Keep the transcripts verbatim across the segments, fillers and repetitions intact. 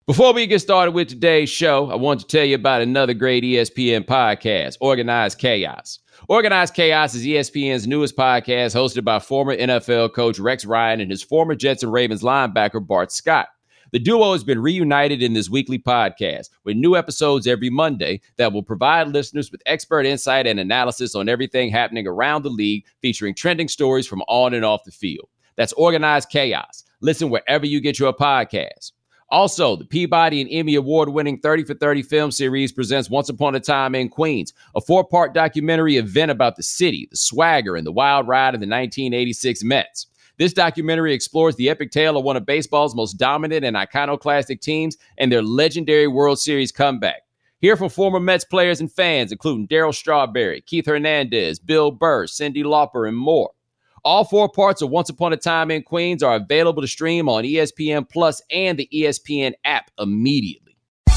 Before we get started with today's show, I want to tell you about another great E S P N podcast, Organized Chaos. Organized Chaos is E S P N's newest podcast, hosted by former N F L coach Rex Ryan and his former Jets and Ravens linebacker Bart Scott. The duo has been reunited in this weekly podcast with new episodes every Monday that will provide listeners with expert insight and analysis on everything happening around the league, featuring trending stories from on and off the field. That's Organized Chaos. Listen wherever you get your podcasts. Also, the Peabody and Emmy Award-winning thirty for thirty film series presents Once Upon a Time in Queens, a four-part documentary event about the city, the swagger, and the wild ride of the nineteen eighty-six Mets. This documentary explores the epic tale of one of baseball's most dominant and iconoclastic teams and their legendary World Series comeback. Hear from former Mets players and fans, including Darryl Strawberry, Keith Hernandez, Bill Burr, Cyndi Lauper, and more. All four parts of Once Upon a Time in Queens are available to stream on E S P N Plus and the E S P N app immediately.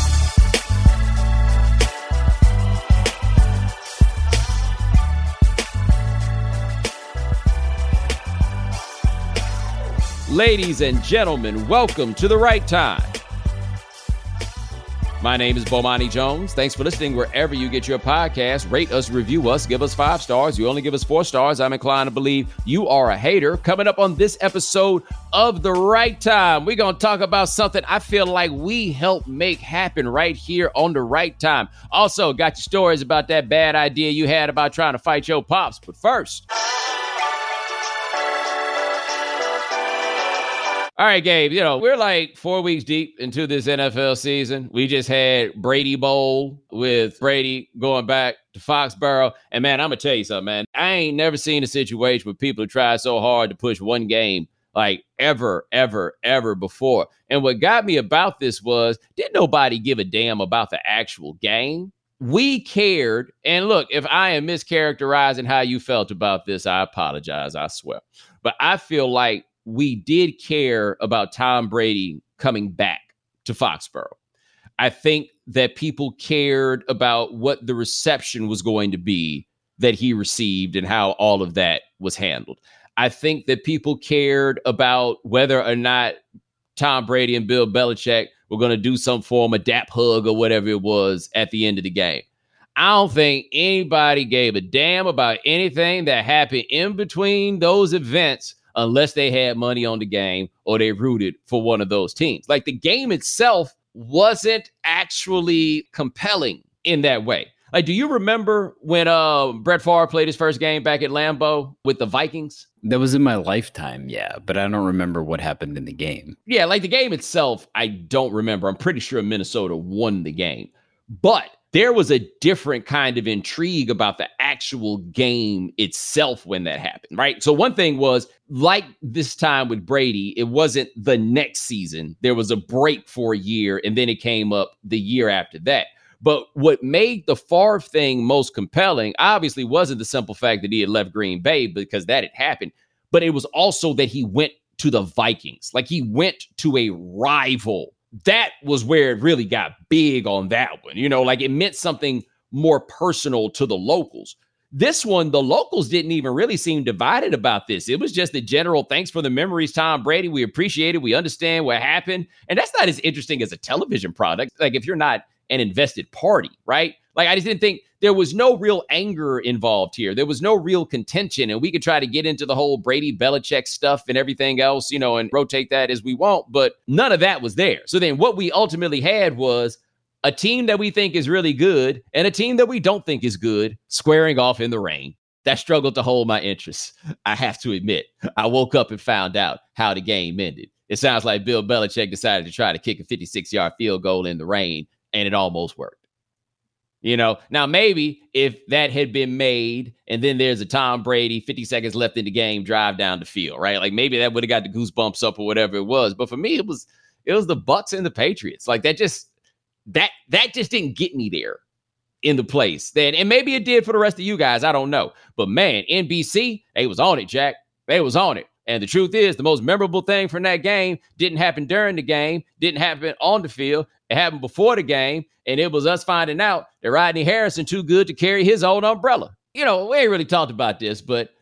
Ladies and gentlemen, welcome to The Right Time. My name is Bomani Jones. Thanks for listening wherever you get your podcasts. Rate us, review us, give us five stars. You only give us four stars, I'm inclined to believe you are a hater. Coming up on this episode of The Right Time, we're going to talk about something I feel like we helped make happen right here on The Right Time. Also, got your stories about that bad idea you had about trying to fight your pops. But first... All right, Gabe, you know, we're like four weeks deep into this N F L season. We just had Brady Bowl with Brady going back to Foxborough. And, man, I'm going to tell you something, man. I ain't never seen a situation where people have tried so hard to push one game like ever, ever, ever before. And what got me about this was, didn't nobody give a damn about the actual game? We cared. And, look, if I am mischaracterizing how you felt about this, I apologize, I swear. But I feel like we did care about Tom Brady coming back to Foxborough. I think that people cared about what the reception was going to be that he received and how all of that was handled. I think that people cared about whether or not Tom Brady and Bill Belichick were going to do some form of dap hug or whatever it was at the end of the game. I don't think anybody gave a damn about anything that happened in between those events unless they had money on the game or they rooted for one of those teams. Like, the game itself wasn't actually compelling in that way. Like, do you remember when uh, Brett Favre played his first game back at Lambeau with the Vikings? That was in my lifetime, yeah, but I don't remember what happened in the game. Yeah, like the game itself, I don't remember. I'm pretty sure Minnesota won the game. But there was a different kind of intrigue about the actual game itself when that happened, right? So one thing was, like this time with Brady, it wasn't the next season. There was a break for a year, and then it came up the year after that. But what made the Favre thing most compelling, obviously, wasn't the simple fact that he had left Green Bay, because that had happened, but it was also that he went to the Vikings. Like, he went to a rival. That was where it really got big on that one. You know, like, it meant something more personal to the locals. This one, the locals didn't even really seem divided about this. It was just the general, thanks for the memories, Tom Brady. We appreciate it. We understand what happened. And that's not as interesting as a television product. Like, if you're not an invested party, right? Like, I just didn't think there was no real anger involved here. There was no real contention. And we could try to get into the whole Brady Belichick stuff and everything else, you know, and rotate that as we want. But none of that was there. So then what we ultimately had was a team that we think is really good and a team that we don't think is good squaring off in the rain. That struggled to hold my interest. I have to admit, I woke up and found out how the game ended. It sounds like Bill Belichick decided to try to kick a fifty-six-yard field goal in the rain, and it almost worked. You know, now maybe if that had been made and then there's a Tom Brady fifty seconds left in the game drive down the field, right? Like, maybe that would have got the goosebumps up or whatever it was. But for me, it was it was the Bucs and the Patriots. Like, that just that that just didn't get me there in the place. Then, and maybe it did for the rest of you guys. I don't know. But man, N B C, they was on it, Jack. They was on it. And the truth is, the most memorable thing from that game didn't happen during the game, didn't happen on the field. It happened before the game, and it was us finding out that Rodney Harrison too good to carry his own umbrella. You know, we ain't really talked about this, but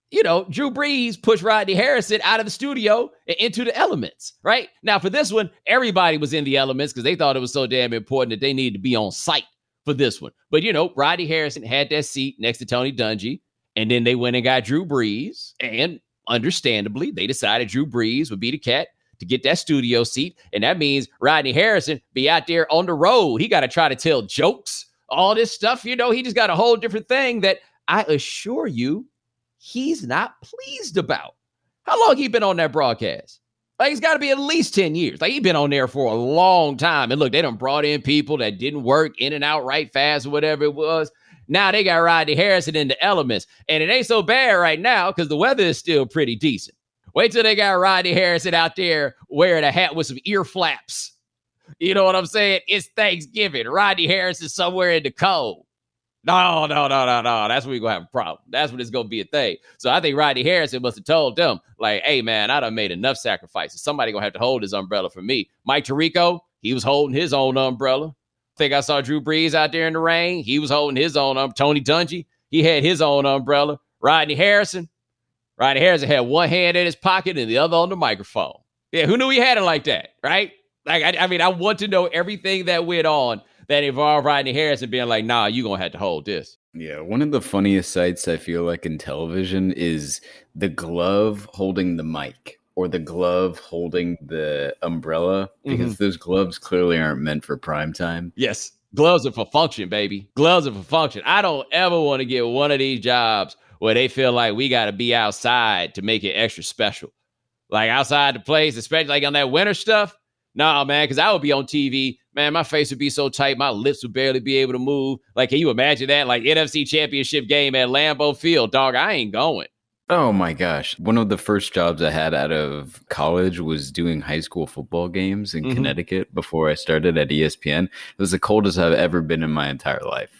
you know, Drew Brees pushed Rodney Harrison out of the studio and into the elements, right? Now, for this one, everybody was in the elements because they thought it was so damn important that they needed to be on site for this one. But, you know, Rodney Harrison had that seat next to Tony Dungy, and then they went and got Drew Brees, and understandably, they decided Drew Brees would be the cat to get that studio seat, and that means Rodney Harrison be out there on the road. He got to try to tell jokes, all this stuff, you know, he just got a whole different thing that I assure you, he's not pleased about. How long he been on that broadcast? Like, it's got to be at least ten years. Like, he been on there for a long time. And look, they done brought in people that didn't work in and out right fast or whatever it was. Now they got Rodney Harrison in the elements. And it ain't so bad right now because the weather is still pretty decent. Wait till they got Rodney Harrison out there wearing a hat with some ear flaps. You know what I'm saying? It's Thanksgiving. Rodney Harrison somewhere in the cold. No, no, no, no, no. That's when we're going to have a problem. That's when it's going to be a thing. So I think Rodney Harrison must have told them, like, hey, man, I done made enough sacrifices. Somebody going to have to hold his umbrella for me. Mike Tirico, he was holding his own umbrella. I think I saw Drew Brees out there in the rain. He was holding his own umbrella. Tony Dungy, he had his own umbrella. Rodney Harrison, Rodney Harrison had one hand in his pocket and the other on the microphone. Yeah, who knew he had it like that, right? Like, I, I mean, I want to know everything that went on that involved Rodney Harrison being like, nah, you're going to have to hold this. Yeah, one of the funniest sights I feel like in television is the glove holding the mic or the glove holding the umbrella, because mm-hmm. those gloves clearly aren't meant for prime time. Yes, gloves are for function, baby. Gloves are for function. I don't ever want to get one of these jobs where they feel like we got to be outside to make it extra special. Like outside the place, especially like on that winter stuff. Nah, man, because I would be on T V. Man, my face would be so tight, my lips would barely be able to move. Like, can you imagine that? Like, N F C Championship game at Lambeau Field. Dog, I ain't going. Oh, my gosh. One of the first jobs I had out of college was doing high school football games in mm-hmm. Connecticut before I started at E S P N. It was the coldest I've ever been in my entire life.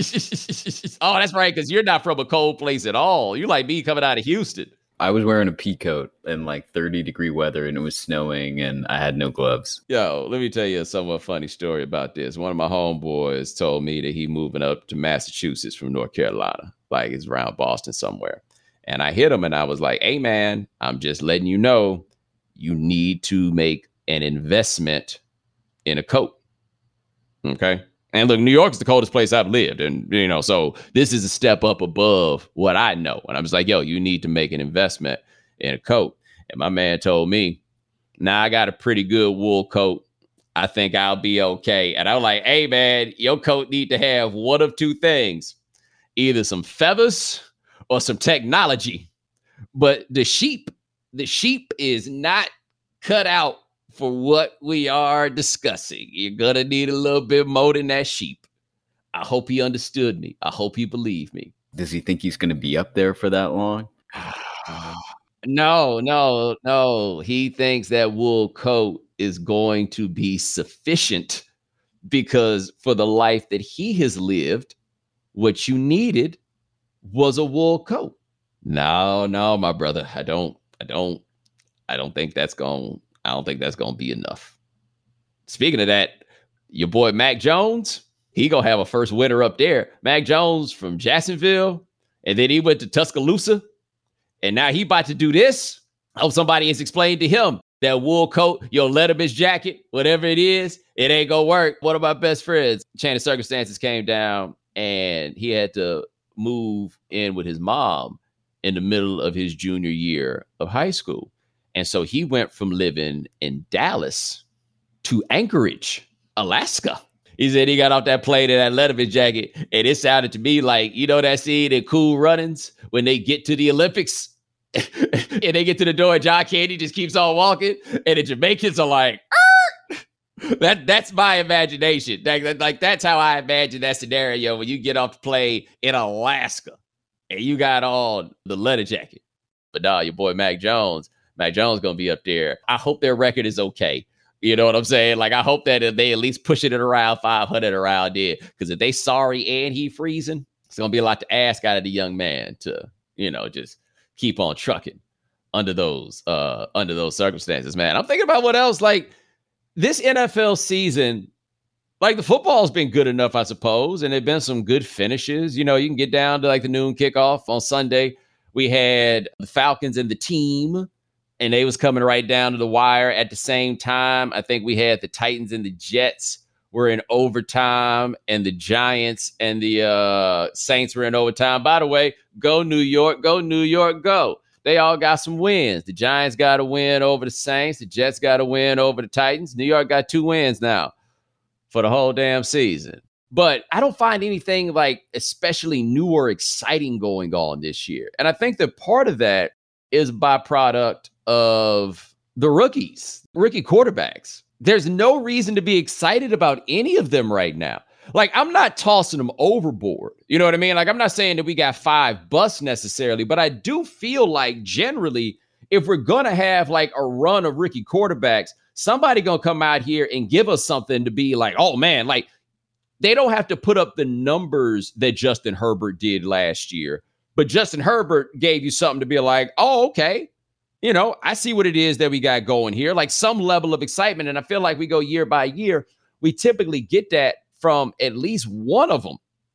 Oh, that's right, because you're not from a cold place at all. You're like me coming out of Houston. I was wearing a pea coat in like thirty degree weather and it was snowing and I had no gloves. Yo, let me tell you a somewhat funny story about this. One of my homeboys told me that he moving up to Massachusetts from North Carolina, like it's around Boston somewhere. And I hit him and I was like, hey, man, I'm just letting you know you need to make an investment in a coat. OK. And look, New York is the coldest place I've lived. And, you know, so this is a step up above what I know. And I was like, yo, you need to make an investment in a coat. And my man told me, nah, I got a pretty good wool coat. I think I'll be okay. And I was like, hey, man, your coat need to have one of two things, either some feathers or some technology. But the sheep, the sheep is not cut out for what we are discussing. You're going to need a little bit more than that sheep. I hope he understood me. I hope he believed me. Does he think he's going to be up there for that long? No, no, no. He thinks that wool coat is going to be sufficient because for the life that he has lived, what you needed was a wool coat. No, no, my brother. I don't, I don't, I don't think that's going I don't think that's going to be enough. Speaking of that, your boy Mac Jones, he going to have a first winter up there. Mac Jones from Jacksonville, and then he went to Tuscaloosa, and now he about to do this. I hope somebody has explained to him that wool coat, your Letterman's jacket, whatever it is, it ain't going to work. One of my best friends, chain of circumstances came down, and he had to move in with his mom in the middle of his junior year of high school. And so he went from living in Dallas to Anchorage, Alaska. He said he got off that plane in that Letterman jacket, and it sounded to me like, you know that scene in Cool Runnings when they get to the Olympics and they get to the door and John Candy just keeps on walking, and the Jamaicans are like, Arr! that that's my imagination. Like, like that's how I imagine that scenario when you get off the plane in Alaska and you got on the leather jacket. But nah, your boy Mac Jones. Mac Jones going to be up there. I hope their record is okay. You know what I'm saying? Like, I hope that they at least push it at around five hundred around there. Because if they sorry and he freezing, it's going to be a lot to ask out of the young man to, you know, just keep on trucking under those, uh, under those circumstances, man. I'm thinking about what else. Like, this N F L season, like, the football's been good enough, I suppose. And there've been some good finishes. You know, you can get down to, like, the noon kickoff on Sunday. We had the Falcons and the Team, and they was coming right down to the wire at the same time. I think we had the Titans and the Jets were in overtime, and the Giants and the uh, Saints were in overtime. By the way, go New York, go New York, go. They all got some wins. The Giants got a win over the Saints. The Jets got a win over the Titans. New York got two wins now for the whole damn season. But I don't find anything like especially new or exciting going on this year. And I think that part of that is byproduct of the rookies, rookie quarterbacks. There's no reason to be excited about any of them right now. Like, I'm not tossing them overboard. You know what I mean? Like, I'm not saying that we got five busts necessarily, but I do feel like generally, if we're going to have like a run of rookie quarterbacks, somebody going to come out here and give us something to be like, oh man, like they don't have to put up the numbers that Justin Herbert did last year. But Justin Herbert gave you something to be like, oh, okay. You know, I see what it is that we got going here, like some level of excitement. And I feel like we go year by year. We typically get that from at least one of them.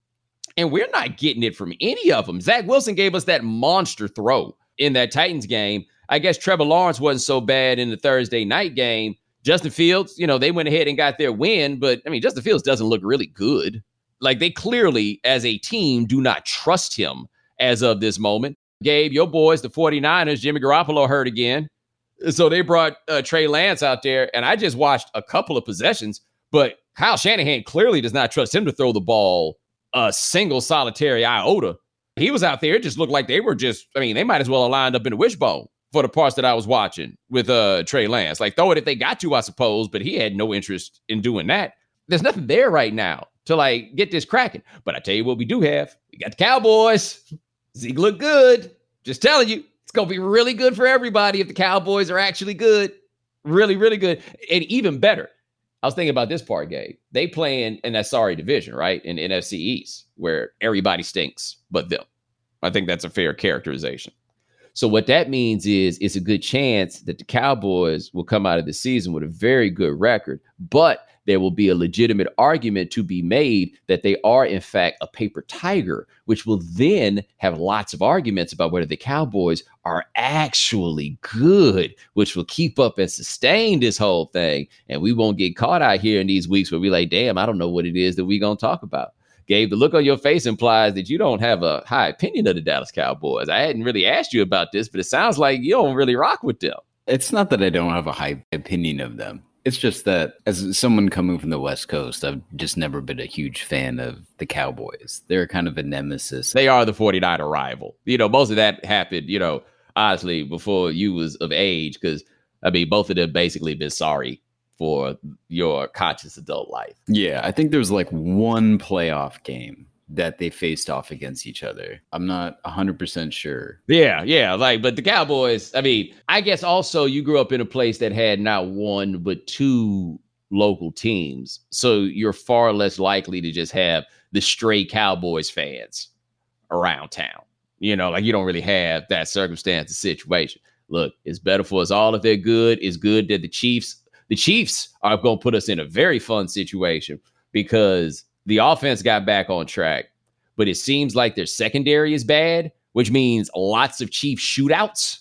And we're not getting it from any of them. Zach Wilson gave us that monster throw in that Titans game. I guess Trevor Lawrence wasn't so bad in the Thursday night game. Justin Fields, you know, they went ahead and got their win. But, I mean, Justin Fields doesn't look really good. Like, they clearly, as a team, do not trust him as of this moment. Gabe, your boys, the 49ers, Jimmy Garoppolo hurt again. So they brought uh, Trey Lance out there, and I just watched a couple of possessions, but Kyle Shanahan clearly does not trust him to throw the ball a single solitary iota. He was out there. It just looked like they were just, I mean, they might as well have lined up in a wishbone for the parts that I was watching with uh, Trey Lance. Like, throw it if they got to, I suppose, but he had no interest in doing that. There's nothing there right now to, like, get this cracking. But I tell you what we do have. We got the Cowboys. Zeke look good. Just telling you, it's going to be really good for everybody if the Cowboys are actually good. Really, really good. And even better, I was thinking about this part, Gabe. They play in, in that sorry division, right? In N F C East, where everybody stinks but them. I think that's a fair characterization. So what that means is it's a good chance that the Cowboys will come out of the season with a very good record, but there will be a legitimate argument to be made that they are, in fact, a paper tiger, which will then have lots of arguments about whether the Cowboys are actually good, which will keep up and sustain this whole thing. And we won't get caught out here in these weeks where we're like, damn, I don't know what it is that we're going to talk about. Gabe, the look on your face implies that you don't have a high opinion of the Dallas Cowboys. I hadn't really asked you about this, but it sounds like you don't really rock with them. It's not that I don't have a high opinion of them. It's just that as someone coming from the West Coast, I've just never been a huge fan of the Cowboys. They're kind of a nemesis. They are the 49er rival. You know, most of that happened, you know, honestly, before you was of age, because, I mean, both of them basically been sorry for your conscious adult life. Yeah, I think there was like one playoff game that they faced off against each other. I'm not one hundred percent sure. Yeah, yeah. Like, but the Cowboys, I mean, I guess also you grew up in a place that had not one, but two local teams. So you're far less likely to just have the stray Cowboys fans around town. You know, like you don't really have that circumstance or situation. Look, it's better for us all if they're good. It's good that the Chiefs, the Chiefs are going to put us in a very fun situation because the offense got back on track, but it seems like their secondary is bad, which means lots of Chiefs shootouts.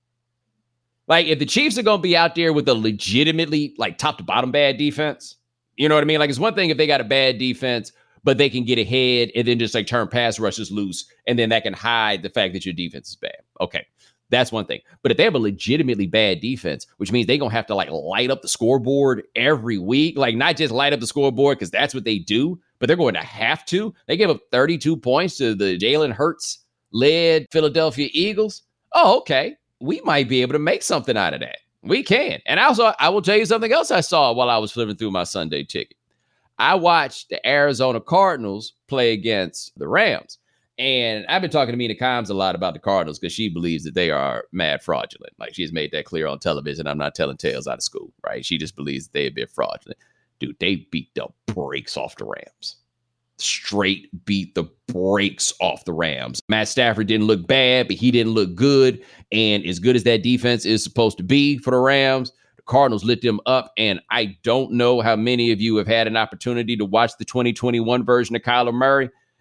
Like, if the Chiefs are going to be out there with a legitimately, like, top to bottom bad defense, you know what I mean? Like, it's one thing if they got a bad defense, but they can get ahead and then just, like, turn pass rushes loose, and then that can hide the fact that your defense is bad. Okay, that's one thing. But if they have a legitimately bad defense, which means they're going to have to, like, light up the scoreboard every week, like, not just light up the scoreboard because that's what they do, but they're going to have to. They gave up thirty-two points to the Jalen Hurts-led Philadelphia Eagles. Oh, okay. We might be able to make something out of that. We can. And also, I will tell you something else I saw while I was flipping through my Sunday ticket. I watched the Arizona Cardinals play against the Rams. And I've been talking to Mina Kimes a lot about the Cardinals because she believes that they are mad fraudulent. Like, she's made that clear on television. I'm not telling tales out of school, right? She just believes that they're a bit fraudulent. Dude, they beat the brakes off the Rams. Straight beat the brakes off the Rams. Matt Stafford didn't look bad, but he didn't look good. And as good as that defense is supposed to be for the Rams, the Cardinals lit them up. And I don't know how many of you have had an opportunity to watch the twenty twenty-one version of Kyler Murray.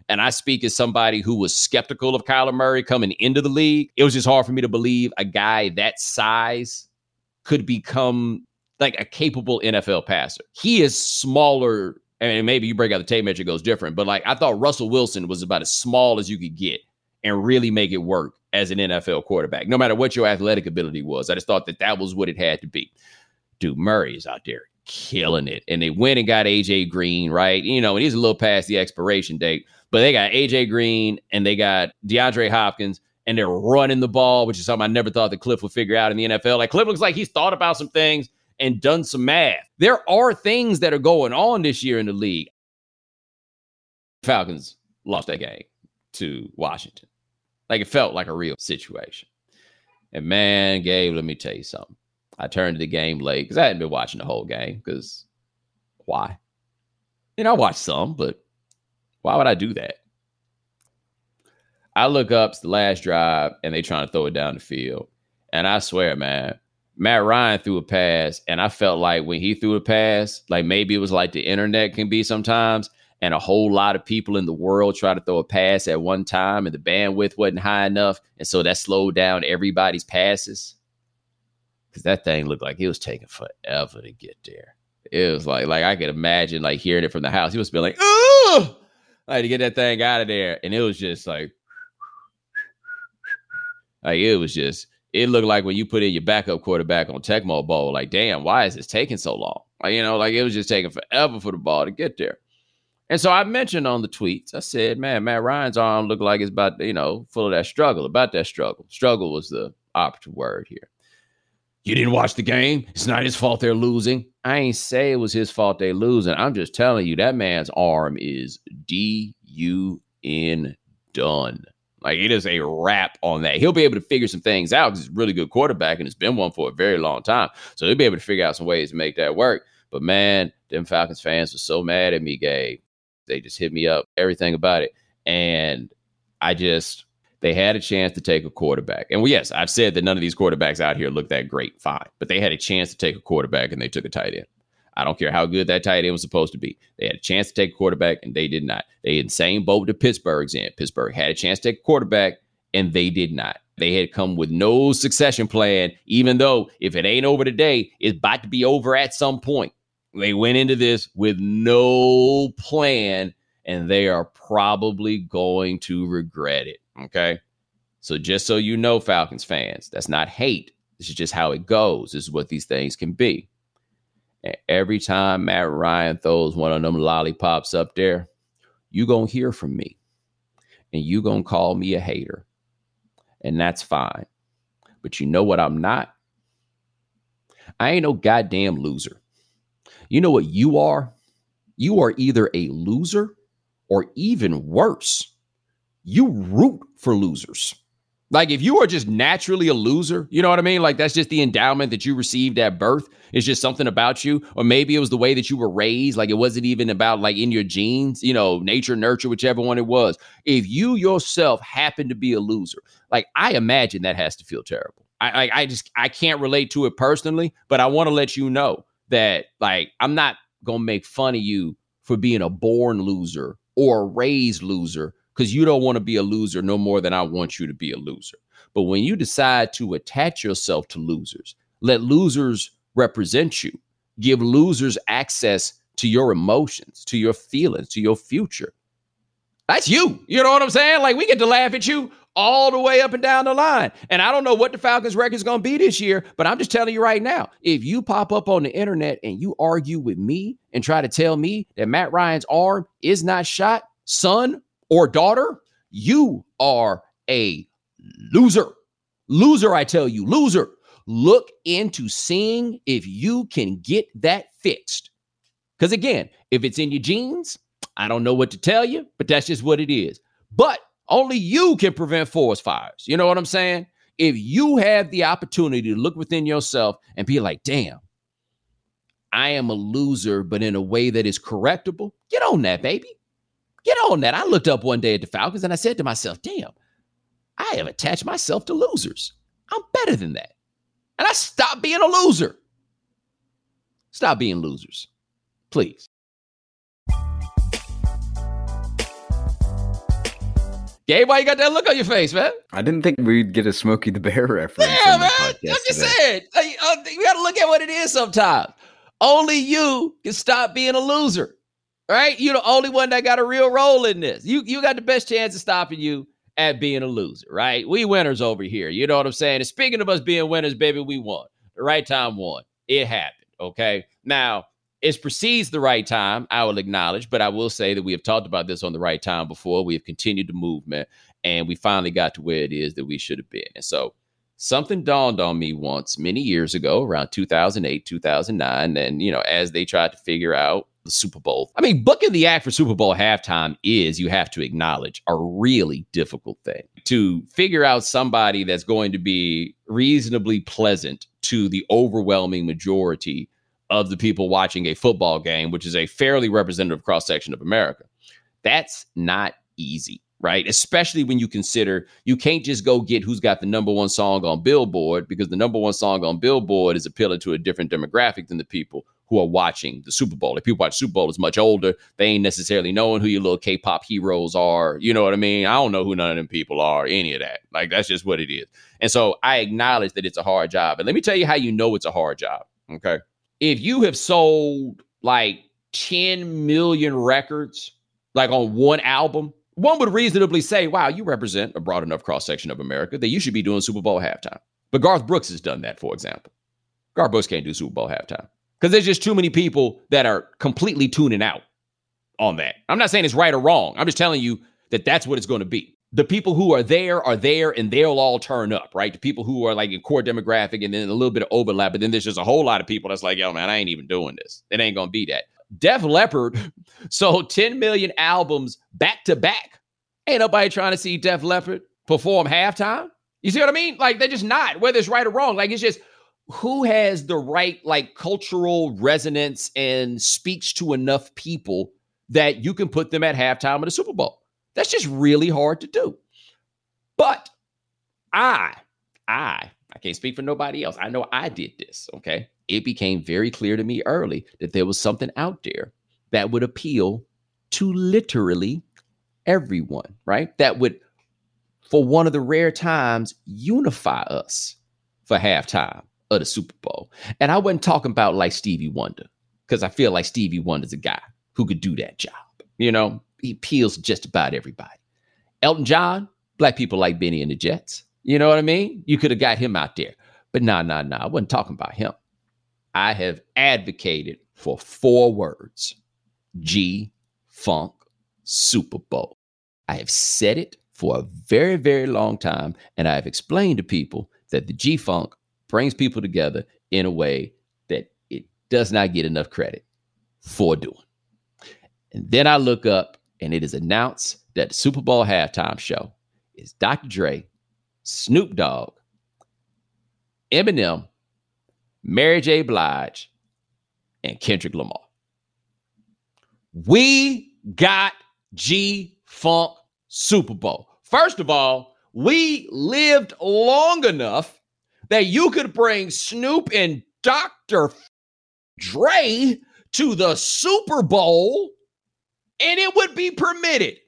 And I speak as somebody who was skeptical of Kyler Murray coming into the league. It was just hard for me to believe a guy that size could become like a capable N F L passer. He is smaller, and maybe you break out the tape measure, it goes different, but like I thought Russell Wilson was about as small as you could get and really make it work as an N F L quarterback, no matter what your athletic ability was. I just thought that that was what it had to be. Dude, Murray is out there killing it. And they went and got A J Green, right? You know, and he's a little past the expiration date, but they got A J Green and they got DeAndre Hopkins, and they're running the ball, which is something I never thought that Cliff would figure out in the N F L. Like, Cliff looks like he's thought about some things and done some math. There are things that are going on this year in the league. Falcons lost that game to Washington. Like, it felt like a real situation. And man, Gabe, let me tell you something. I turned to the game late because I hadn't been watching the whole game, because why? You know, I watched some, but why would I do that? I look up the last drive and they trying to throw it down the field. And I swear, man, Matt Ryan threw a pass, and I felt like when he threw a pass, like maybe it was like the internet can be sometimes, and a whole lot of people in the world try to throw a pass at one time and the bandwidth wasn't high enough. And so that slowed down everybody's passes. Because that thing looked like it was taking forever to get there. It was like, like I could imagine like hearing it from the house. He was feeling like, oh, like to get that thing out of there. And it was just like, like it was just, it looked like when you put in your backup quarterback on Tecmo Bowl, like, damn, why is this taking so long? Like, you know, like it was just taking forever for the ball to get there. And so I mentioned on the tweets, I said, man, Matt Ryan's arm looked like it's about, you know, full of that struggle, about that struggle. Struggle was the operative word here. You didn't watch the game. It's not his fault they're losing. I ain't say it was his fault they losing. I'm just telling you that man's arm is D U N done. Like, it is a wrap on that. He'll be able to figure some things out because he's a really good quarterback and it's been one for a very long time. So he'll be able to figure out some ways to make that work. But man, them Falcons fans were so mad at me, Gabe. They just hit me up, everything about it. And I just... They had a chance to take a quarterback. And well, yes, I've said that none of these quarterbacks out here look that great, fine. But they had a chance to take a quarterback and they took a tight end. I don't care how good that tight end was supposed to be. They had a chance to take a quarterback and they did not. They had the same boat that Pittsburgh's in. Pittsburgh had a chance to take a quarterback and they did not. They had come with no succession plan, even though if it ain't over today, it's about to be over at some point. They went into this with no plan and they are probably going to regret it. Okay. So just so you know, Falcons fans, that's not hate. This is just how it goes. This is what these things can be. And every time Matt Ryan throws one of them lollipops up there, you going to hear from me and you going to call me a hater. And that's fine. But you know what I'm not? I ain't no goddamn loser. You know what you are? You are either a loser or even worse. You root for losers. Like, if you are just naturally a loser, you know what I mean? Like, that's just the endowment that you received at birth. It's just something about you. Or maybe it was the way that you were raised. Like, it wasn't even about like in your genes, you know, nature, nurture, whichever one it was. If you yourself happen to be a loser, like, I imagine that has to feel terrible. I, I, I just, I can't relate to it personally, but I want to let you know that, like, I'm not going to make fun of you for being a born loser or a raised loser, because you don't want to be a loser no more than I want you to be a loser. But when you decide to attach yourself to losers, let losers represent you, give losers access to your emotions, to your feelings, to your future. That's you. You know what I'm saying? Like, we get to laugh at you all the way up and down the line. And I don't know what the Falcons record is going to be this year, but I'm just telling you right now, if you pop up on the internet and you argue with me and try to tell me that Matt Ryan's arm is not shot, son or daughter, you are a loser. Loser, I tell you, loser. Look into seeing if you can get that fixed. Because again, if it's in your genes, I don't know what to tell you, but that's just what it is. But only you can prevent forest fires. You know what I'm saying? If you have the opportunity to look within yourself and be like, damn, I am a loser, but in a way that is correctable, get on that, baby. Get on that. I looked up one day at the Falcons and I said to myself, damn, I have attached myself to losers. I'm better than that. And I stopped being a loser. Stop being losers, please. Gabe, why you got that look on your face, man? I didn't think we'd get a Smokey the Bear reference. Yeah, man. I'm just today. saying. Like, uh, you got to look at what it is sometimes. Only you can stop being a loser, right? You're the only one that got a real role in this. You, you got the best chance of stopping you at being a loser, right? We winners over here. You know what I'm saying? And speaking of us being winners, baby, we won. The right time won. It happened, okay? Now, it precedes the right time, I will acknowledge, but I will say that we have talked about this on the right time before. We have continued the movement, and we finally got to where it is that we should have been. And so something dawned on me once many years ago, around two thousand eight, two thousand nine, and, you know, as they tried to figure out the Super Bowl. I mean, booking the act for Super Bowl halftime is, you have to acknowledge, a really difficult thing. To figure out somebody that's going to be reasonably pleasant to the overwhelming majority of the people watching a football game, which is a fairly representative cross-section of America. That's not easy, right? Especially when you consider you can't just go get who's got the number one song on Billboard, because the number one song on Billboard is appealing to a different demographic than the people who are watching the Super Bowl. If people watch Super Bowl is much older, they ain't necessarily knowing who your little K-pop heroes are. You know what I mean? I don't know who none of them people are, any of that. Like, that's just what it is. And so I acknowledge that it's a hard job. And let me tell you how you know it's a hard job, okay? If you have sold like ten million records, like on one album, one would reasonably say, wow, you represent a broad enough cross-section of America that you should be doing Super Bowl halftime. But Garth Brooks has done that, for example. Garth Brooks can't do Super Bowl halftime because there's just too many people that are completely tuning out on that. I'm not saying it's right or wrong. I'm just telling you that that's what it's going to be. The people who are there are there, and they'll all turn up, right? The people who are like in core demographic, and then a little bit of overlap, but then there's just a whole lot of people that's like, yo, man, I ain't even doing this. It ain't going to be that. Def Leppard sold ten million albums back to back. Ain't nobody trying to see Def Leppard perform halftime. You see what I mean? Like, they're just not, whether it's right or wrong. Like, it's just who has the right, like, cultural resonance and speaks to enough people that you can put them at halftime of the Super Bowl. That's just really hard to do. But I, I, I can't speak for nobody else. I know I did this, okay? It became very clear to me early that there was something out there that would appeal to literally everyone, right? That would, for one of the rare times, unify us for halftime of the Super Bowl. And I wasn't talking about like Stevie Wonder, because I feel like Stevie Wonder's a guy who could do that job, you know? He appeals to just about everybody. Elton John, black people like Benny and the Jets. You know what I mean? You could have got him out there. But nah, nah, nah. I wasn't talking about him. I have advocated for four words. G-Funk Super Bowl. I have said it for a very, very long time. And I have explained to people that the G-Funk brings people together in a way that it does not get enough credit for doing. And then I look up, and it is announced that the Super Bowl halftime show is Doctor Dre, Snoop Dogg, Eminem, Mary J. Blige, and Kendrick Lamar. We got G-Funk Super Bowl. First of all, we lived long enough that you could bring Snoop and Doctor Dre to the Super Bowl and it would be permitted.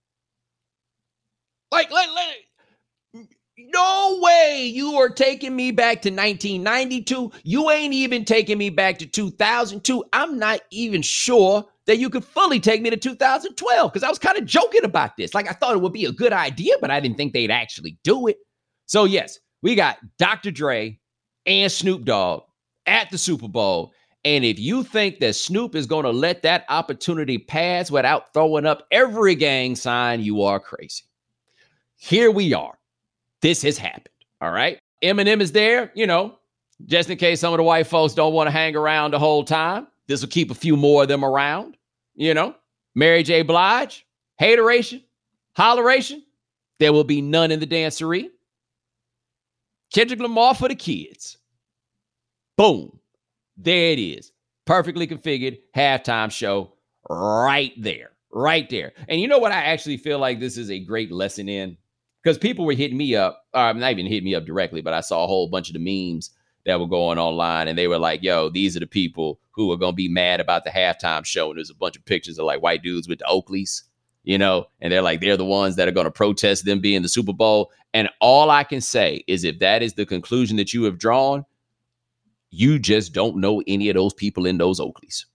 Like, let, let, no way you are taking me back to nineteen ninety-two. You ain't even taking me back to two thousand two. I'm not even sure that you could fully take me to two thousand twelve, because I was kind of joking about this. Like, I thought it would be a good idea, but I didn't think they'd actually do it. So, yes, we got Doctor Dre and Snoop Dogg at the Super Bowl. And if you think that Snoop is going to let that opportunity pass without throwing up every gang sign, you are crazy. Here we are. This has happened. All right. Eminem is there, you know, just in case some of the white folks don't want to hang around the whole time. This will keep a few more of them around, you know. Mary J. Blige, hateration, holleration. There will be none in the dancery. Kendrick Lamar for the kids. Boom. There it is. Perfectly configured halftime show right there. Right there. And you know what I actually feel like this is a great lesson in? Because people were hitting me up, or not even hitting me up directly, but I saw a whole bunch of the memes that were going online, and they were like, yo, these are the people who are going to be mad about the halftime show. And there's a bunch of pictures of like white dudes with the Oakleys, you know, and they're like, they're the ones that are going to protest them being the Super Bowl. And all I can say is if that is the conclusion that you have drawn, you just don't know any of those people in those Oakleys.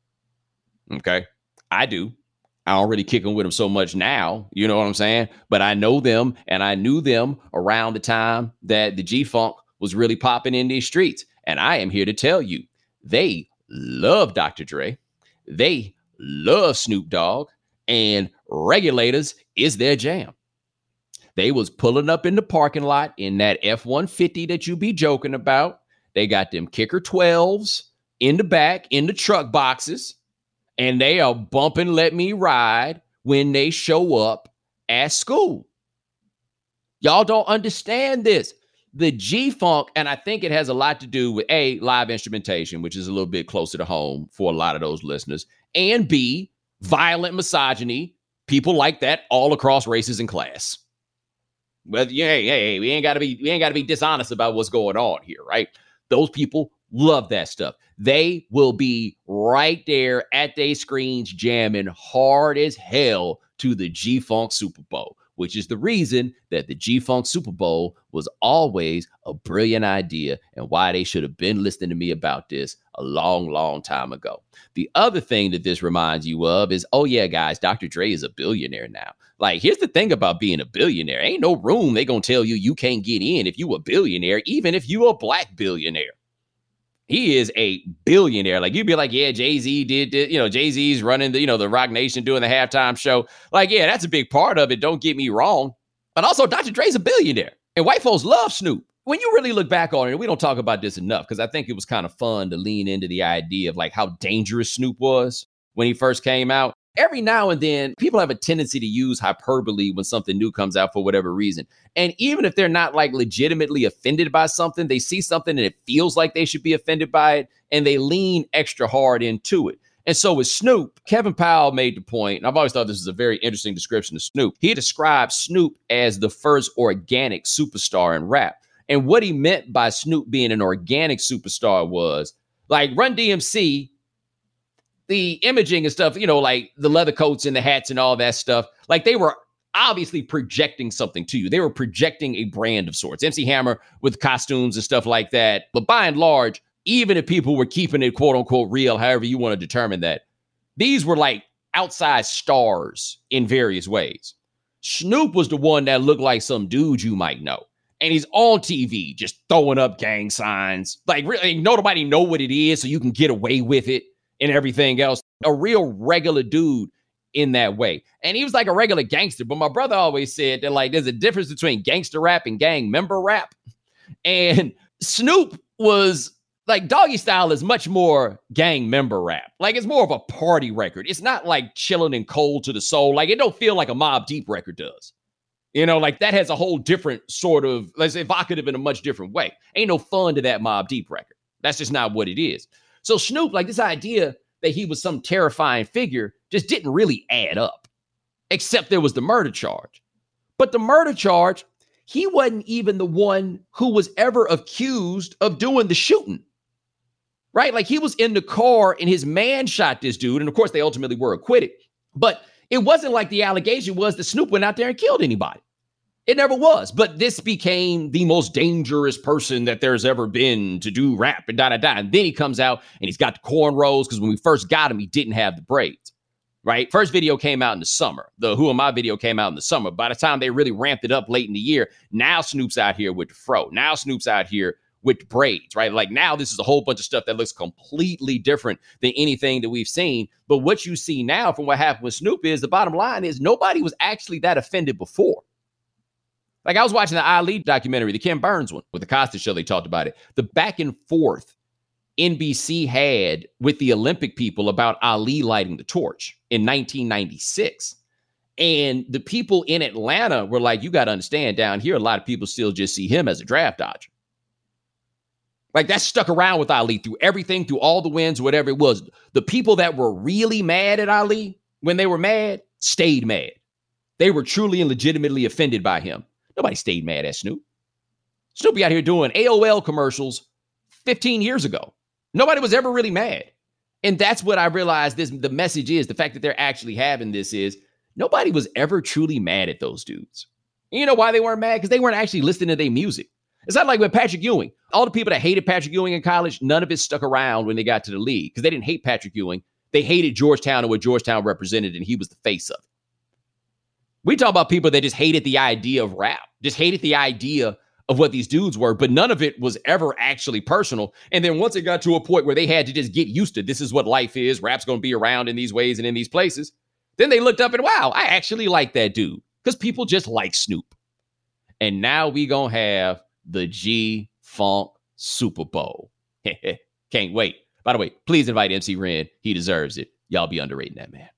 Okay. I do. I don't really kick them with them so much now. You know what I'm saying? But I know them, and I knew them around the time that the G-Funk was really popping in these streets. And I am here to tell you, they love Doctor Dre. They love Snoop Dogg, and Regulators is their jam. They was pulling up in the parking lot in that F one fifty that you be joking about. They got them kicker twelves in the back, in the truck boxes, and they are bumping Let Me Ride when they show up at school. Y'all don't understand this. The G-Funk, and I think it has a lot to do with A, live instrumentation, which is a little bit closer to home for a lot of those listeners, and B, violent misogyny, people like that all across races and class. But yeah, hey, hey, we ain't gotta be, we ain't gotta be dishonest about what's going on here, right? Those people love that stuff. They will be right there at their screens jamming hard as hell to the G-Funk Super Bowl, which is the reason that the G-Funk Super Bowl was always a brilliant idea and why they should have been listening to me about this a long, long time ago. The other thing that this reminds you of is, oh yeah, guys, Doctor Dre is a billionaire now. Like, here's the thing about being a billionaire. Ain't no room they gonna tell you you can't get in if you a billionaire, even if you a black billionaire. He is a billionaire. Like, you'd be like, yeah, Jay-Z did, did, you know, Jay-Z's running the, you know, the Rock Nation doing the halftime show. Like, yeah, that's a big part of it. Don't get me wrong. But also, Doctor Dre's a billionaire. And white folks love Snoop. When you really look back on it, we don't talk about this enough because I think it was kind of fun to lean into the idea of like how dangerous Snoop was when he first came out. Every now and then, people have a tendency to use hyperbole when something new comes out for whatever reason. And even if they're not like legitimately offended by something, they see something and it feels like they should be offended by it, and they lean extra hard into it. And so with Snoop, Kevin Powell made the point, and I've always thought this is a very interesting description of Snoop. He described Snoop as the first organic superstar in rap. And what he meant by Snoop being an organic superstar was like Run D M C, the imaging and stuff, you know, like the leather coats and the hats and all that stuff, like they were obviously projecting something to you. They were projecting a brand of sorts. M C Hammer with costumes and stuff like that. But by and large, even if people were keeping it quote unquote real, however you want to determine that, these were like outside stars in various ways. Snoop was the one that looked like some dude you might know. And he's on T V just throwing up gang signs. Like, really, nobody know what it is, so you can get away with it and everything else. A real regular dude in that way. And he was like a regular gangster. But my brother always said that, like, there's a difference between gangster rap and gang member rap. And Snoop was like, Doggy Style is much more gang member rap. Like, it's more of a party record. It's not like chilling and cold to the soul. Like, it don't feel like a Mobb Deep record does. You know, like that has a whole different sort of, let's say, evocative in a much different way. Ain't no fun to that Mobb Deep record. That's just not what it is. So Snoop, like, this idea that he was some terrifying figure just didn't really add up, except there was the murder charge. But the murder charge, he wasn't even the one who was ever accused of doing the shooting, right? Like, he was in the car and his man shot this dude. And of course, they ultimately were acquitted. But it wasn't like the allegation was that Snoop went out there and killed anybody. It never was. But this became the most dangerous person that there's ever been to do rap and da da da. And then he comes out and he's got the cornrows because when we first got him, he didn't have the braids, right? First video came out in the summer. The Who Am I video came out in the summer. By the time they really ramped it up late in the year, now Snoop's out here with the fro. Now Snoop's out here with braids, right? Like, now this is a whole bunch of stuff that looks completely different than anything that we've seen. But what you see now from what happened with Snoop is, the bottom line is, nobody was actually that offended before. Like, I was watching the Ali documentary, the Ken Burns one, with the Costa show. They talked about it. The back and forth N B C had with the Olympic people about Ali lighting the torch in nineteen ninety-six. And the people in Atlanta were like, you got to understand, down here, a lot of people still just see him as a draft dodger. Like, that stuck around with Ali through everything, through all the wins, whatever it was. The people that were really mad at Ali, when they were mad, stayed mad. They were truly and legitimately offended by him. Nobody stayed mad at Snoop. Snoop be out here doing A O L commercials fifteen years ago. Nobody was ever really mad. And that's what I realized this, the message is, the fact that they're actually having this is, nobody was ever truly mad at those dudes. And you know why they weren't mad? Because they weren't actually listening to their music. It's not like with Patrick Ewing. All the people that hated Patrick Ewing in college, none of it stuck around when they got to the league because they didn't hate Patrick Ewing. They hated Georgetown and what Georgetown represented, and he was the face of it. We talk about people that just hated the idea of rap, just hated the idea of what these dudes were, but none of it was ever actually personal. And then once it got to a point where they had to just get used to this is what life is, rap's going to be around in these ways and in these places, then they looked up and, wow, I actually like that dude because people just like Snoop. And now we going to have the G-Funk Super Bowl. Can't wait. By the way, please invite M C Ren. He deserves it. Y'all be underrating that man.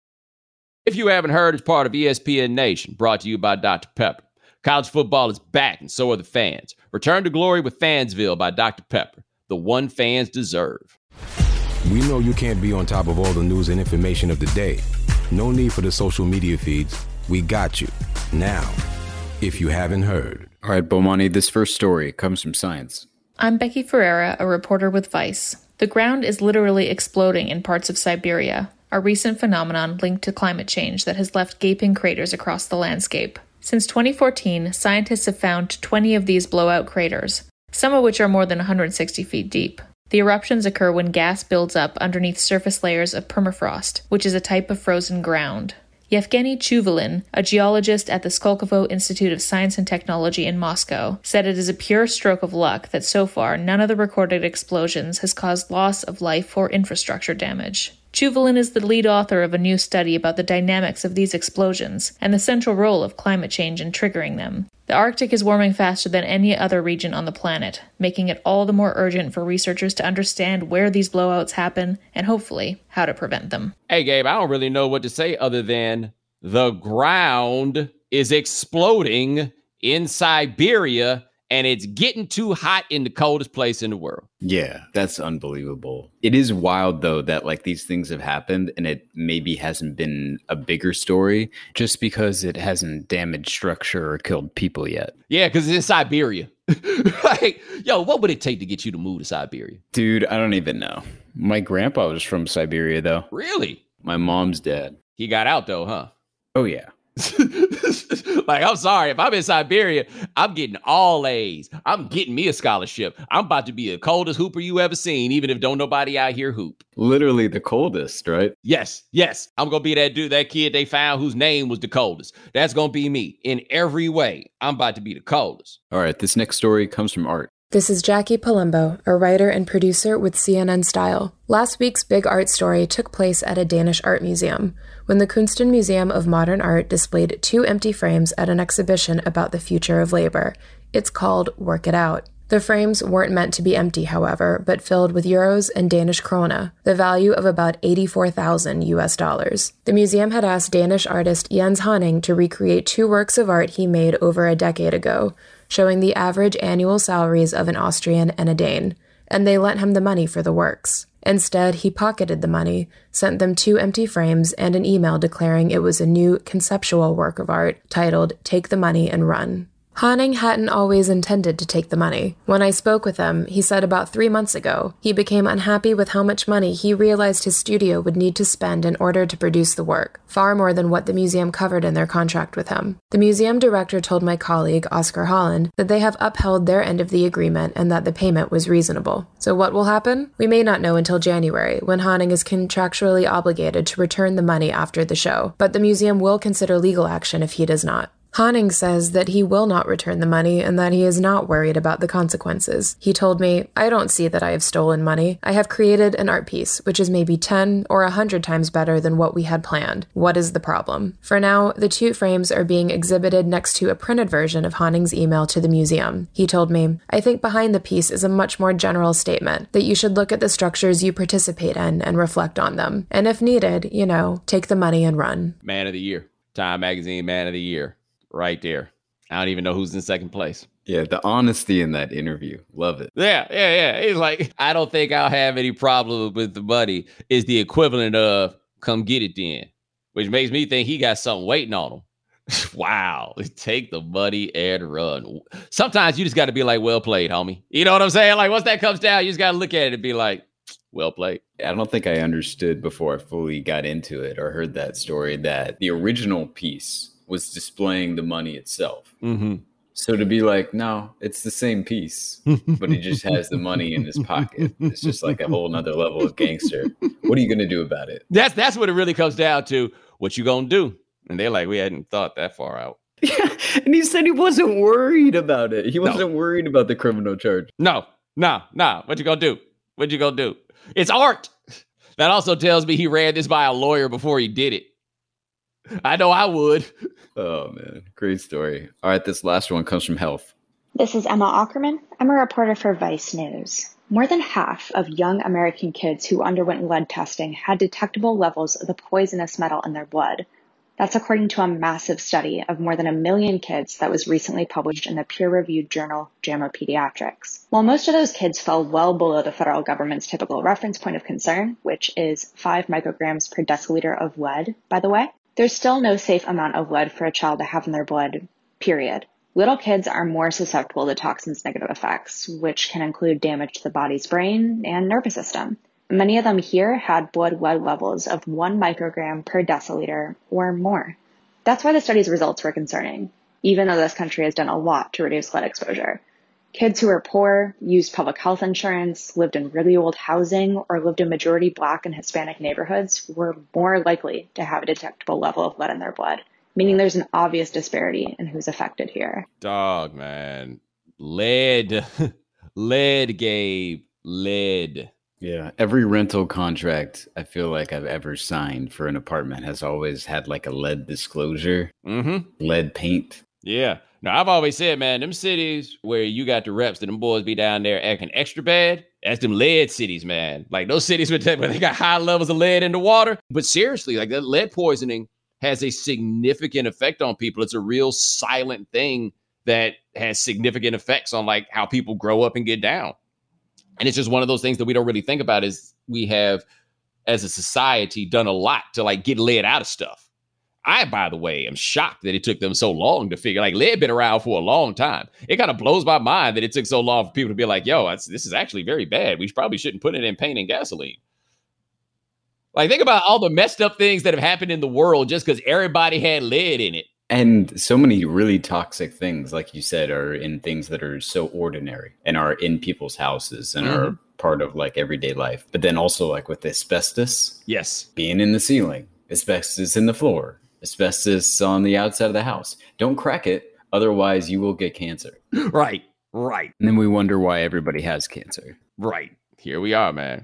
If you haven't heard, it's part of E S P N Nation, brought to you by Doctor Pepper. College football is back, and so are the fans. Return to glory with Fansville by Doctor Pepper, the one fans deserve. We know you can't be on top of all the news and information of the day. No need for the social media feeds. We got you. Now, if you haven't heard. All right, Bomani, this first story comes from Science. I'm Becky Ferreira, a reporter with Vice. The ground is literally exploding in parts of Siberia, a recent phenomenon linked to climate change that has left gaping craters across the landscape. Since twenty fourteen, scientists have found twenty of these blowout craters, some of which are more than one hundred sixty feet deep. The eruptions occur when gas builds up underneath surface layers of permafrost, which is a type of frozen ground. Yevgeny Chuvalin, a geologist at the Skolkovo Institute of Science and Technology in Moscow, said it is a pure stroke of luck that so far none of the recorded explosions has caused loss of life or infrastructure damage. Chuvalin is the lead author of a new study about the dynamics of these explosions and the central role of climate change in triggering them. The Arctic is warming faster than any other region on the planet, making it all the more urgent for researchers to understand where these blowouts happen and, hopefully, how to prevent them. Hey, Gabe, I don't really know what to say other than the ground is exploding in Siberia, and it's getting too hot in the coldest place in the world. Yeah, that's unbelievable. It is wild, though, that like these things have happened and it maybe hasn't been a bigger story just because it hasn't damaged structure or killed people yet. Yeah, because it's in Siberia. Like, yo, what would it take to get you to move to Siberia? Dude, I don't even know. My grandpa was from Siberia, though. Really? My mom's dad. He got out, though, huh? Oh, yeah. Like, I'm sorry, if I'm in Siberia, I'm getting all A's. I'm getting me a scholarship. I'm about to be the coldest hooper you ever seen, even if don't nobody out here hoop. Literally the coldest, right? Yes, yes. I'm going to be that dude, that kid they found whose name was the coldest. That's going to be me in every way. I'm about to be the coldest. All right, this next story comes from Art. This is Jackie Palumbo, a writer and producer with C N N Style. Last week's big art story took place at a Danish art museum, when the Kunsten Museum of Modern Art displayed two empty frames at an exhibition about the future of labor. It's called Work It Out. The frames weren't meant to be empty, however, but filled with euros and Danish krone, the value of about eighty-four thousand U S dollars. The museum had asked Danish artist Jens Honning to recreate two works of art he made over a decade ago, showing the average annual salaries of an Austrian and a Dane, and they lent him the money for the works. Instead, he pocketed the money, sent them two empty frames and an email declaring it was a new conceptual work of art titled Take the Money and Run. Honning hadn't always intended to take the money. When I spoke with him, he said about three months ago, he became unhappy with how much money he realized his studio would need to spend in order to produce the work, far more than what the museum covered in their contract with him. The museum director told my colleague, Oscar Holland, that they have upheld their end of the agreement and that the payment was reasonable. So what will happen? We may not know until January, when Honning is contractually obligated to return the money after the show, but the museum will consider legal action if he does not. Honning says that he will not return the money and that he is not worried about the consequences. He told me, I don't see that I have stolen money. I have created an art piece, which is maybe ten or one hundred times better than what we had planned. What is the problem? For now, the two frames are being exhibited next to a printed version of Honning's email to the museum. He told me, I think behind the piece is a much more general statement, that you should look at the structures you participate in and reflect on them. And if needed, you know, take the money and run. Man of the Year. Time Magazine Man of the Year. Right there. I don't even know who's in second place. Yeah, the honesty in that interview. Love it. Yeah, yeah, yeah. He's like, I don't think I'll have any problem with the money is the equivalent of come get it then, which makes me think he got something waiting on him. Wow. Take the money and run. Sometimes you just got to be like, well played, homie. You know what I'm saying? Like once that comes down, you just got to look at it and be like, Well played. I don't think I understood before I fully got into it or heard that story that the original piece was displaying the money itself. Mm-hmm. So to be like, no, it's the same piece, but he just has the money in his pocket. It's just like a whole nother level of gangster. What are you going to do about it? That's that's what it really comes down to. What you going to do? And they're like, we hadn't thought that far out. Yeah, and he said he wasn't worried about it. He wasn't no. worried about the criminal charge. No, no, no. What you going to do? What you going to do? It's art. That also tells me he ran this by a lawyer before he did it. I know I would. Oh, man. Great story. All right, this last one comes from Health. This is Emma Ackerman. I'm a reporter for Vice News. More than half of young American kids who underwent lead testing had detectable levels of the poisonous metal in their blood. That's according to a massive study of more than a million kids that was recently published in the peer-reviewed journal JAMA Pediatrics. While most of those kids fell well below the federal government's typical reference point of concern, which is five micrograms per deciliter of lead, by the way, there's still no safe amount of lead for a child to have in their blood, period. Little kids are more susceptible to toxins' negative effects, which can include damage to the body's brain and nervous system. Many of them here had blood lead levels of one microgram per deciliter or more. That's why the study's results were concerning, even though this country has done a lot to reduce lead exposure. Kids who were poor, used public health insurance, lived in really old housing, or lived in majority Black and Hispanic neighborhoods were more likely to have a detectable level of lead in their blood, meaning there's an obvious disparity in who's affected here. Dog, man. Lead. Lead, Gabe. Lead. Yeah, every rental contract I feel like I've ever signed for an apartment has always had like a lead disclosure, mm-hmm. lead paint. Yeah. Now, I've always said, man, them cities where you got the reps that them boys be down there acting extra bad, that's them lead cities, man. Like those cities where they got high levels of lead in the water. But seriously, like that lead poisoning has a significant effect on people. It's a real silent thing that has significant effects on like how people grow up and get down. And it's just one of those things that we don't really think about is we have, as a society, done a lot to like get lead out of stuff. I, by the way, am shocked that it took them so long to figure, like lead been around for a long time. It kind of blows my mind that it took so long for people to be like, yo, this is actually very bad. We probably shouldn't put it in paint and gasoline. Like think about all the messed up things that have happened in the world just because everybody had lead in it. And so many really toxic things, like you said, are in things that are so ordinary and are in people's houses and mm-hmm. are part of like everyday life. But then also like with asbestos, yes, being in the ceiling, asbestos in the floor, asbestos on the outside of the house. Don't crack it. Otherwise, you will get cancer. Right, right. And then we wonder why everybody has cancer. Right. Here we are, man.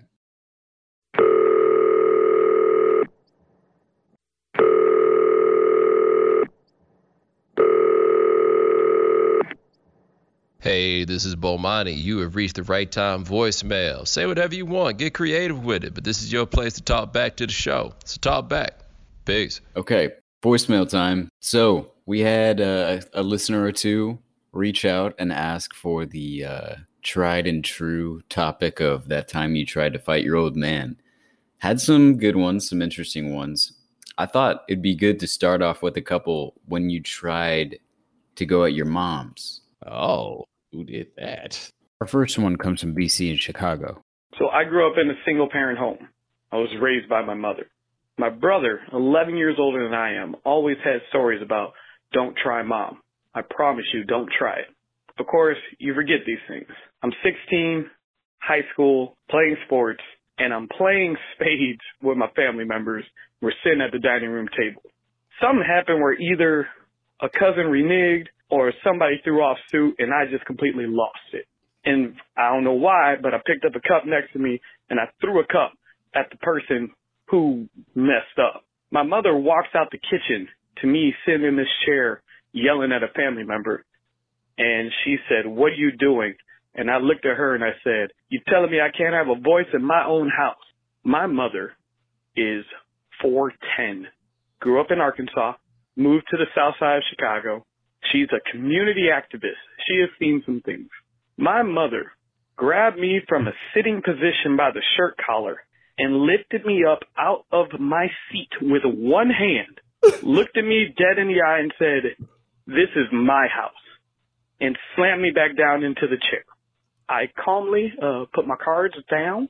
Hey, this is Bomani. You have reached the right time voicemail. Say whatever you want. Get creative with it. But this is your place to talk back to the show. So talk back. Peace. Okay, voicemail time. So we had uh, a listener or two reach out and ask for the uh, tried and true topic of that time you tried to fight your old man. Had some good ones, some interesting ones. I thought it'd be good to start off with a couple when you tried to go at your mom's. Oh. Who did that? Our first one comes from B C in Chicago. So I grew up in a single-parent home. I was raised by my mother. My brother, eleven years older than I am, always had stories about, don't try mom. I promise you, don't try it. Of course, you forget these things. I'm sixteen, high school, playing sports, and I'm playing spades with my family members. We're sitting at the dining room table. Something happened where either a cousin reneged or somebody threw off suit, and I just completely lost it. And I don't know why, but I picked up a cup next to me, and I threw a cup at the person who messed up. My mother walks out the kitchen to me sitting in this chair yelling at a family member, and she said, what are you doing? And I looked at her and I said, you telling me I can't have a voice in my own house? My mother is four ten, grew up in Arkansas, moved to the south side of Chicago. She's a community activist. She has seen some things. My mother grabbed me from a sitting position by the shirt collar and lifted me up out of my seat with one hand, looked at me dead in the eye and said, this is my house, and slammed me back down into the chair. I calmly uh, put my cards down,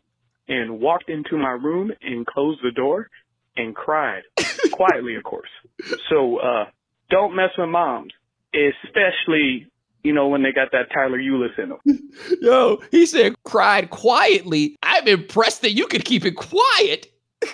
and walked into my room and closed the door and cried quietly, of course. So uh, don't mess with moms, especially, you know, when they got that Tyler Eulis in them. Yo, he said cried quietly. I'm impressed that you could keep it quiet.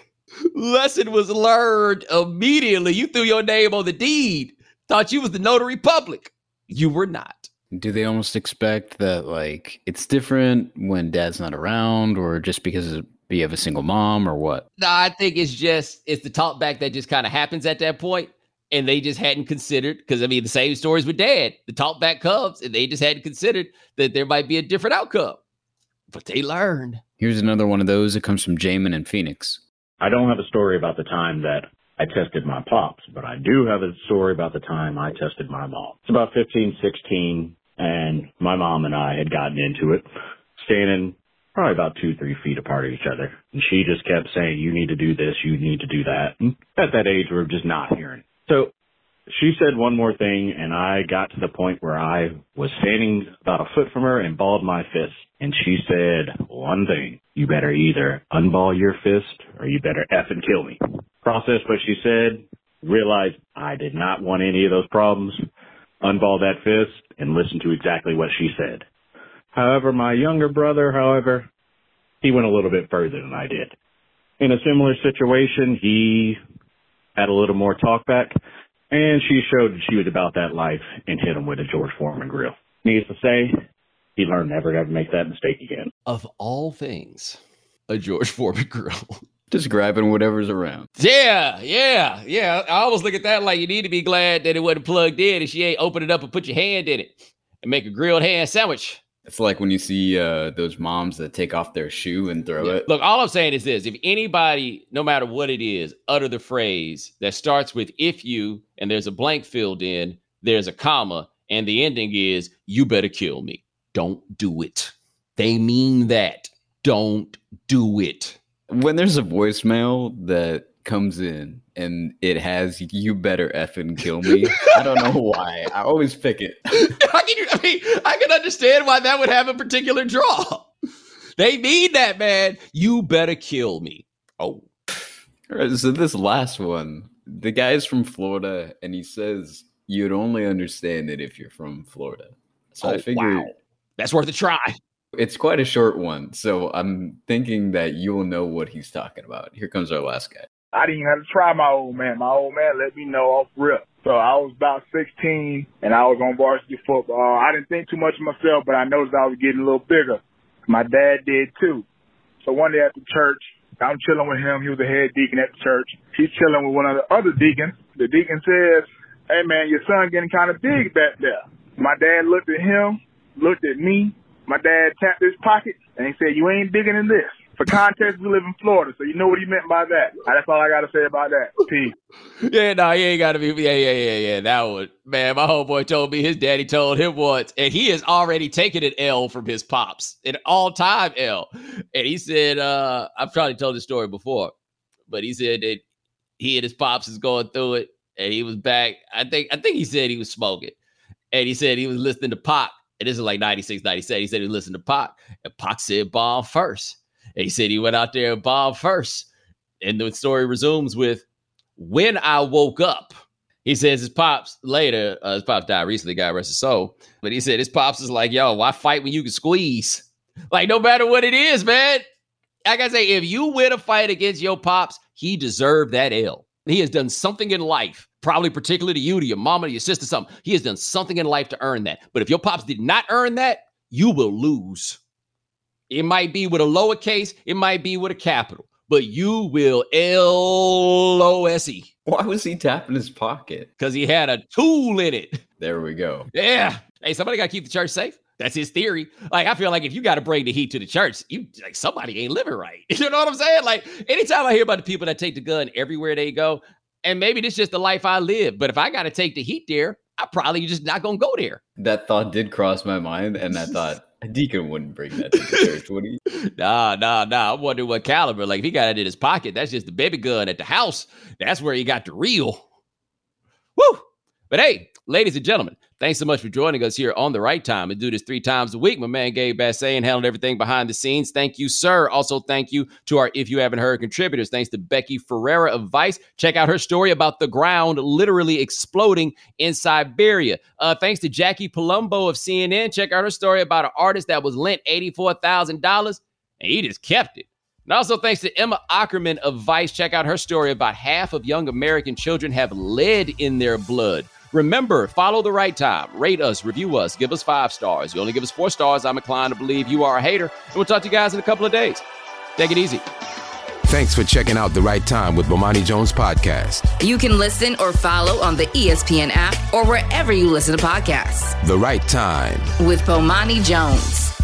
Lesson was learned immediately. You threw your name on the deed. Thought you was the notary public. You were not. Do they almost expect that, like, it's different when dad's not around, or just because you have a single mom, or what? No, I think it's just, it's the talk back that just kind of happens at that point, and they just hadn't considered, because, I mean, the same stories with dad. The talk back comes, and they just hadn't considered that there might be a different outcome. But they learned. Here's another one of those that comes from Jamin in Phoenix. I don't have a story about the time that I tested my pops, but I do have a story about the time I tested my mom. It's about fifteen, sixteen, and my mom and I had gotten into it, standing probably about two, three feet apart of each other. And she just kept saying, you need to do this, you need to do that. And at that age, we were just not hearing. So she said one more thing, and I got to the point where I was standing about a foot from her and balled my fist. And she said one thing, you better either unball your fist or you better effing kill me. Processed what she said, realized I did not want any of those problems, unball that fist, and listen to exactly what she said. However, my younger brother, however, he went a little bit further than I did. In a similar situation, he had a little more talk back, and she showed that she was about that life and hit him with a George Foreman grill. Needless to say, he learned never to ever make that mistake again. Of all things, a George Foreman grill. Just grabbing whatever's around. Yeah, yeah, yeah. I always look at that like you need to be glad that it wasn't plugged in and she ain't open it up and put your hand in it and make a grilled ham sandwich. It's like when you see uh, those moms that take off their shoe and throw yeah. it. Look, all I'm saying is this. If anybody, no matter what it is, utter the phrase that starts with if you, and there's a blank filled in, there's a comma, and the ending is you better kill me. Don't do it. They mean that. Don't do it. When there's a voicemail that comes in and it has you better effing kill me, I don't know why. I always pick it. How can you, I mean, I can understand why that would have a particular draw. They mean that, man. You better kill me. Oh. All right, so this last one, the guy's from Florida and he says you'd only understand it if you're from Florida. So oh, I figured wow. That's worth a try. It's quite a short one, so I'm thinking that you'll know what he's talking about. Here comes our last guy. I didn't even have to try my old man. My old man let me know off rip. So I was about sixteen, and I was on varsity football. I didn't think too much of myself, but I noticed I was getting a little bigger. My dad did too. So one day at the church, I'm chilling with him. He was the head deacon at the church. He's chilling with one of the other deacons. The deacon says, hey, man, your son getting kind of big back there. My dad looked at him, looked at me. My dad tapped his pocket, and he said, you ain't bigger than this. For context, we live in Florida, so you know what he meant by that. That's all I got to say about that. Peace. Yeah, no, he ain't got to be. Yeah, yeah, yeah, yeah. That one. Man, my homeboy told me his daddy told him once, and he has already taken an L from his pops, an all-time L. And he said, uh, I've probably told this story before, but he said that he and his pops is going through it, and he was back. I think, I think he said he was smoking, and he said he was listening to Pac. And this is like ninety-six, ninety-seven. He said he listened to Pac, and Pac said bomb first. And he said he went out there and bombed first. And the story resumes with, when I woke up, he says his pops later, uh, his pops died recently, God rest his soul. But he said his pops is like, yo, why fight when you can squeeze? Like, no matter what it is, man. Like I say, if you win a fight against your pops, he deserved that L. He has done something in life, probably particularly to you, to your mama, to your sister, something. He has done something in life to earn that. But if your pops did not earn that, you will lose. It might be with a lowercase. It might be with a capital. But you will L O S E. Why was he tapping his pocket? Because he had a tool in it. There we go. Yeah. Hey, somebody got to keep the church safe. That's his theory. Like, I feel like if you got to bring the heat to the church, you like somebody ain't living right. You know what I'm saying? Like, anytime I hear about the people that take the gun everywhere they go, and maybe this is just the life I live, but if I got to take the heat there, I probably just not going to go there. That thought did cross my mind, and I thought, a deacon wouldn't bring that to the church, would he? Nah, nah, nah. I'm wondering what caliber. Like, if he got it in his pocket, that's just the baby gun at the house. That's where he got the real. Woo! But hey, Ladies and gentlemen, thanks so much for joining us here on The Right Time. We do this three times a week. My man Gabe Bassett handled everything behind the scenes. Thank you, sir. Also, thank you to our If You Haven't Heard contributors. Thanks to Becky Ferreira of Vice. Check out her story about the ground literally exploding in Siberia. Uh, thanks to Jackie Palumbo of C N N. Check out her story about an artist that was lent eighty-four thousand dollars and he just kept it. And also thanks to Emma Ackerman of Vice. Check out her story about half of young American children have lead in their blood. Remember, follow The Right Time. Rate us, review us, give us five stars. You only give us four stars, I'm inclined to believe you are a hater. And we'll talk to you guys in a couple of days. Take it easy. Thanks for checking out The Right Time with Bomani Jones podcast. You can listen or follow on the E S P N app or wherever you listen to podcasts. The Right Time with Bomani Jones.